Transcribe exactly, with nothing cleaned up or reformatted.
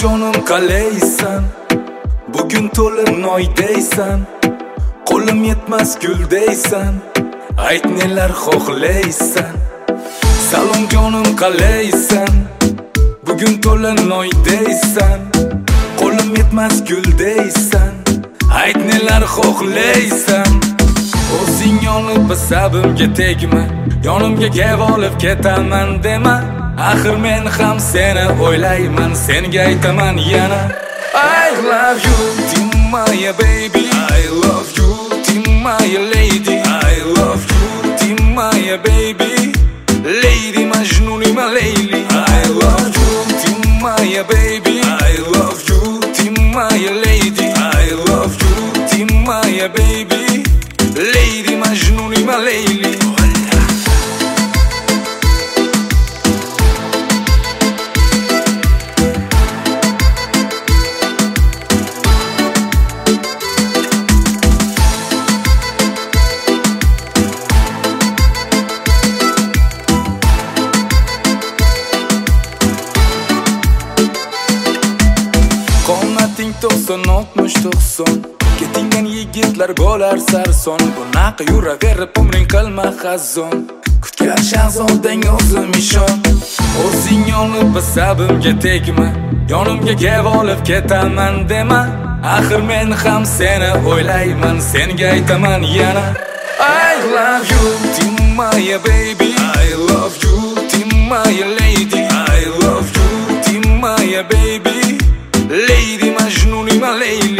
jonim qalaysan, bugun to'lib noydaysan, qo'lim yetmas guldaysan, ayt nelar xohlaysan. Salom jonim qalaysan, bugun to'lib noydaysan, qo'lim yetmas guldaysan, ayt nelar xohlaysan. O'zing yonib asabimga tegma, yonimga kev olib ketaman dema. Axir men ham seni o'ylayman, senga aytaman yana I love you, Timaya baby, I love you, Timaya lady, I love you, Timaya baby, Lady Majnuni ma Layli. I love you, Timaya baby, I love you, Timaya lady, I love you, Timaya baby, Lady Majnuni ma Layli. Qomating to'qson oltmish to'qson, ketingan yigitlar bo'lar sarson. Bunaqa yuraverib umring qilma xazon, kutgan shahzodang o'zim ishon. O'zing yonib asabimga tegma, yonimga kev olib ketaman dema. Axir men ham seni o'ylayman, senga aytaman yana I love you, Timaya baby, I love you, Timaya lady, I love you, Timaya baby, Lady Majnuni ma Layli.